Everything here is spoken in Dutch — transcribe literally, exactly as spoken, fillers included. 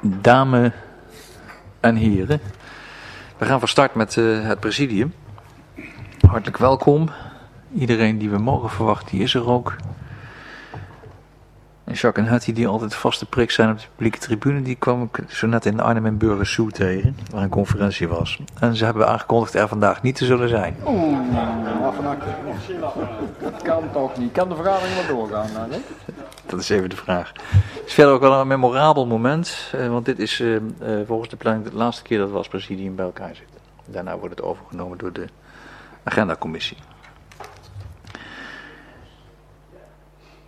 Dames en heren, we gaan van start met uh, het presidium. Hartelijk welkom. Iedereen die we mogen verwachten, die is er ook. En Jacques en Hattie, die altijd vaste prik zijn op de publieke tribune, die kwam ik zo net in Arnhem en Burgersoe tegen, waar een conferentie was. En ze hebben aangekondigd er vandaag niet te zullen zijn. Oeh, maar van harte. Dat kan toch niet. Kan de vergadering wel doorgaan? Nou, nee? Dat is even de vraag. Het is verder ook wel een memorabel moment, uh, want dit is uh, uh, volgens de planning de laatste keer dat we als presidium bij elkaar zitten. Daarna wordt het overgenomen door de agendacommissie.